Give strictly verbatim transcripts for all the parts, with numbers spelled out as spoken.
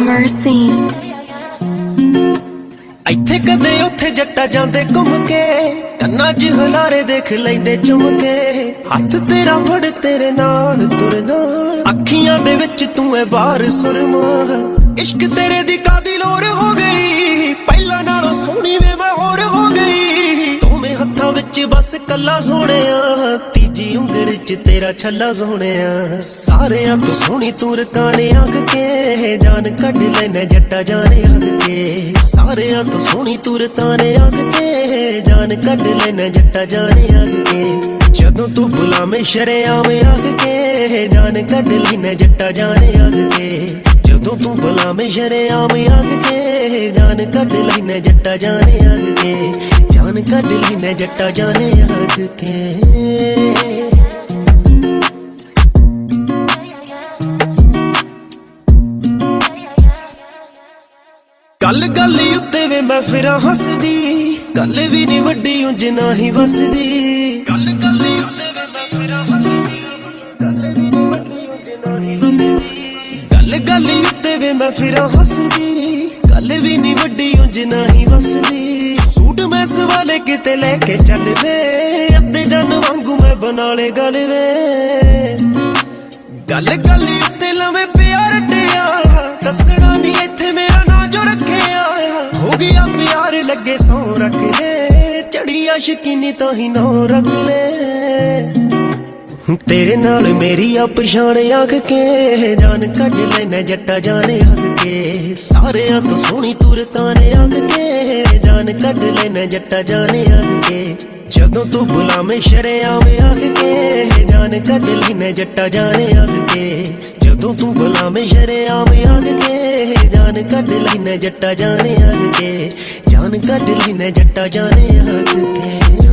mercy. ਇੱਥੇ ਕਦੇ ਉੱਥੇ ਜੱਟਾ ਜਾਂਦੇ ਘੁੰਮ ਕੇ, ਕੰਨਾਂ 'ਚ ਹਲਾਰੇ ਦੇਖ ਲੈਂਦੇ ਚੁੰਮ ਕੇ। ਹੱਥ ਤੇਰਾ ਫੜ ਤੇਰੇ ਨਾਲ ਤੁਰਨਾ, ਅੱਖੀਆਂ ਦੇ ਵਿੱਚ ਤੂੰ ਐ ਬਾਹਰ ਸੁਰਮਾ। ਇਸ਼ਕ ਤੇਰੇ ਦੀ ਕਾਦੀ ਲੋਰ ਹੋ ਗਈ, ਪਹਿਲਾਂ ਨਾਲੋਂ ਸੋਹਣੀ ਵੇ ਮੈਂ ਹੋਰ ਹੋ ਗਈ। ਦੋਵੇਂ ਹੱਥਾਂ ਵਿੱਚ ਬਸ ਕੱਲਾ ਸੋਹਣਿਆ, ਤੀਜੀ ਉਂਗਲ 'ਚ ਤੇਰਾ ਛੱਲਾ ਸੋਹਣਿਆ। ਸਾਰਿਆਂ ਤੋਂ ਸੋਹਣੀ ਤੂੰ ਰਕਾਨੇ ਆਖ ਕੇ, ਜਾਨ ਕੱਢ ਲੈਣਾ ਜੱਟਾ ਜਾਣੇ ਆਖ ਕੇ। ਸਾਰਿਆਂ ਤੋਂ ਸੋਹਣੀ ਤੂੰ ਰਕਾਨੇ ਆਖ ਕੇ, ਜਾਨ ਕੱਢ ਲੈਣਾ ਜੱਟਾ ਜਾਣੇ ਆਖ ਕੇ। ਜਦੋਂ ਤੂੰ ਬੁਲਾਵੇਂ ਸ਼ਰੇਆਮ ਆਖ ਕੇ, ਜਾਨ ਕੱਢ ਲੈਣਾ ਜੱਟਾ ਜਾਣੇ ਆਖ ਕੇ। ਜਦੋਂ ਤੂੰ ਬੁਲਾਵੇਂ ਸ਼ਰੇਆਮ ਆਖ ਕੇ, ਜਾਨ ਕੱਢ ਲੈਣਾ ਜੱਟਾ ਜਾਣੇ ਆਖ ਕੇ। ਜਾਨ ਕੱਢ ਲੈਣਾ ਜੱਟਾ ਜਾਣੇ ਆਖ ਕੇ। ਗੱਲ ਗੱਲ ਉੱਤੇ ਵੇ ਮੈਂ ਫਿਰਾਂ ਹੱਸਦੀ, ਗੱਲ ਵੀ ਨੀ ਵੱਡੀ ਉਂਝ ਨਾ ਹੀ ਵਸਦੀ। ਗੱਲ ਗੱਲ ਉੱਤੇ ਵੇ ਮੈਂ ਫਿਰਾਂ ਹੱਸਦੀ, ਗੱਲ ਵੀ ਨੀ ਵੱਡੀ ਉਂਝ ਨਾ ਹੀ ਵਸਦੀ। ਗੱਲ ਗੱਲ ਉੱਤੇ ਵੇ ਮੈਂ ਫਿਰਾਂ ਹੱਸਦੀ, ਗੱਲ ਵੀ ਨੀ ਵੱਡੀ ਉਂਝ ਨਾ ਹੀ ਵਸਦੀ। ਸੂਟ ਮੈਂ ਸਵਾਲੇ ਕਿਤੇ ਲੈ ਕੇ ਚੱਲ ਵੇ, ਅੱਧੇ ਜਨ ਵਾਂਗੂ ਮੈਂ ਬਣਾ ਲੇ ਗੱਲ ਵੇ। ਗੱਲ ਗੱਲ ਉੱਤੇ ਲਵੇਂ ਪਿਆਰ ਰੱਟਿਆ, ਦੱਸਣਾ ਨੀ ਇੱਥੇ ਮੇਰਾ ਨਾਂ ਜੋ ਰੱਖਿਆ। ਹੋ ਗਿਆ ਪਿਆਰ ਲੱਗੇ ਸੌ ਰੱਖ ਲੈ, ਚੜੀ ਆਸ਼ਕੀ ਨੀ ਤਾਂ ਹੀ ਨਾ ਰੱਖ ਲੈ। ਤੇਰੇ ਨਾਲ ਮੇਰੀ ਆ ਪਛਾਣ ਆਖ ਕੇ, ਜਾਨ ਕੱਢ ਲੈਣਾ ਜੱਟਾ ਜਾਣੇ ਆਖ ਕੇ। ਸਾਰਿਆਂ ਤੋਂ ਸੋਹਣੀ ਤੂੰ ਰਕਾਨੇ ਆਖ ਕੇ, ਜਾਨ ਕੱਢ ਲੈਣਾ ਜੱਟਾ ਜਾਣੇ ਆਖ ਕੇ। ਜਦੋਂ ਤੂੰ ਬੁਲਾਵੇਂ ਸ਼ਰੇਆਮ ਆਖ ਕੇ, ਜਾਨ ਕੱਢ ਲੈਣਾ ਜੱਟਾ ਜਾਣੇ ਆਖ ਕੇ। ਜਦੋਂ ਤੂੰ ਬੁਲਾਵੇਂ ਸ਼ਰੇਆਮ ਆਖ ਕੇ, ਜਾਨ ਕੱਢ ਲੈਣਾ ਜੱਟਾ ਜਾਣੇ ਆਖ ਕੇ। ਜਾਨ ਕੱਢ ਲੈਣਾ ਜੱਟਾ ਜਾਣੇ ਆਖ ਕੇ।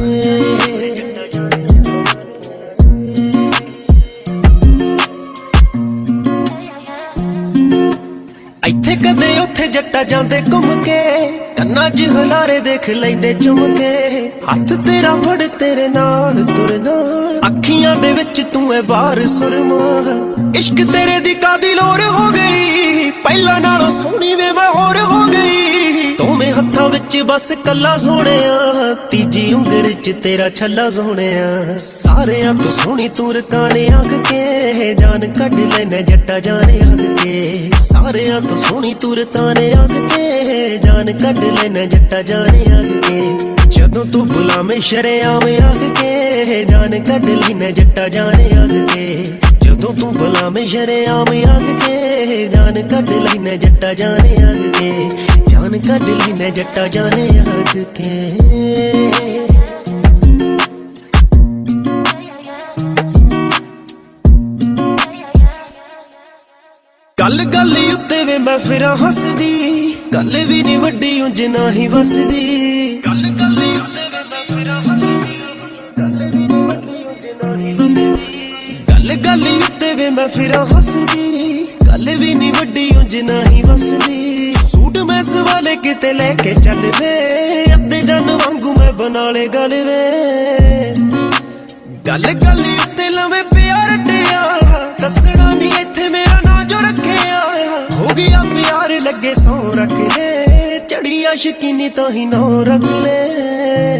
ਇੱਥੇ ਕਦੇ ਉੱਥੇ ਜੱਟਾ ਜਾਂਦੇ ਘੁੰਮ ਕੇ, ਕੰਨਾਂ 'ਚ ਹਲਾਰੇ ਦੇਖ ਲੈਂਦੇ ਚੁੰਮ ਕੇ। ਹੱਥ ਤੇਰਾ ਫੜ ਤੇਰੇ ਨਾਲ ਤੁਰਨਾ, ਅੱਖੀਆਂ ਦੇ ਵਿੱਚ ਤੂੰ ਐ ਬਾਹਰ ਸੁਰਮਾ। ਇਸ਼ਕ ਤੇਰੇ ਦੀ ਕਾਦੀ ਲੋਰ ਹੋ ਗਈ, ਪਹਿਲਾਂ ਨਾਲੋਂ ਸੋਹਣੀ ਵੇ ਮੈਂ ਹੋਰ ਹੋ ਗਈ। ਦੋਵੇਂ ਹੱਥਾਂ ਵਿੱਚ ਬਸ ਕੱਲਾ ਸੋਹਣਿਆ, ਤੀਜੀ ਉਂਗਲ 'ਚ ਤੇਰਾ ਛੱਲਾ ਸੋਹਣਿਆ। ਸਾਰਿਆਂ ਤੋਂ ਸੋਹਣੀ ਤੂੰ ਰਕਾਨੇ ਆਖ ਕੇ, ਜਾਨ ਕੱਢ ਲੈਣਾ ਜੱਟਾ ਜਾਣੇ ਆਖ ਕੇ। ਸਾਰਿਆਂ ਤੋਂ ਸੋਹਣੀ ਤੂੰ ਰਕਾਨੇ ਆਖ ਕੇ, ਜਾਨ ਕੱਢ ਲੈਣਾ ਜੱਟਾ ਜਾਣੇ ਆਖ ਕੇ। ਜਦੋਂ ਤੂੰ ਬੁਲਾਵੇਂ ਸ਼ਰੇਆਮ ਆਖ ਕੇ, ਜਾਨ ਕੱਢ ਲੈਣਾ ਜੱਟਾ ਜਾਣੇ ਆਖ ਕੇ। ਜਦੋਂ ਤੂੰ ਬੁਲਾਵੇਂ ਸ਼ਰੇਆਮ ਆਖ ਕੇ, ਜਾਨ ਕੱਢ ਲੈਣਾ ਜੱਟਾ ਜਾਣੇ ਆਖ ਕੇ। ਜਾਨ ਕੱਢ ਲੈਣਾ ਜੱਟਾ ਜਾਣੇ ਆਖ ਕੇ। ਗੱਲ ਗੱਲ ਉੱਤੇ ਵੇ ਮੈਂ ਫਿਰਾਂ ਹੱਸਦੀ, ਗੱਲ ਵੀ ਨੀ ਵੱਡੀ ਉਂਝ ਨਾ ਹੀ ਵਸਦੀ। ਗੱਲ ਗੱਲ ਉੱਤੇ ਵੇ ਮੈਂ ਫਿਰਾਂ ਹੱਸਦੀ, ਗੱਲ ਵੀ ਨੀ ਵੱਡੀ ਉਂਝ ਨਾ ਹੀ ਵਸਦੀ। ਗੱਲ ਗੱਲ ਉੱਤੇ ਵੇ ਮੈਂ ਫਿਰਾਂ ਹੱਸਦੀ, ਗੱਲ ਵੀ ਨੀ ਵੱਡੀ ਉਂਝ ਨਾ ਹੀ ਵਸਦੀ। ਸੂਟ ਮੈਂ ਸਵਾਲੇ ਕਿਤੇ ਲੈ ਕੇ ਚੱਲ ਵੇ, ਅੱਧੇ ਜਨ ਵਾਂਗੂ ਮੈਂ ਬਣਾ ਲੇ ਗੱਲ ਵੇ। ਗੱਲ ਗੱਲ ਉੱਤੇ ਲਵੇਂ ਪਿਆਰ ਰੱਟਿਆ, ਦੱਸਣਾ ਨੀ ਇੱਥੇ ਮੇਰਾ ਨਾਂ ਜੋ ਰੱਖਿਆ। ਹੋ ਗਿਆ ਪਿਆਰ ਲੱਗੇ ਸੌ ਰੱਖ ਲੈ, ਚੜੀ ਆਸ਼ਕੀ ਨੀ ਤਾਂ ਹੀ ਨਾ ਰੱਖ ਲੈ।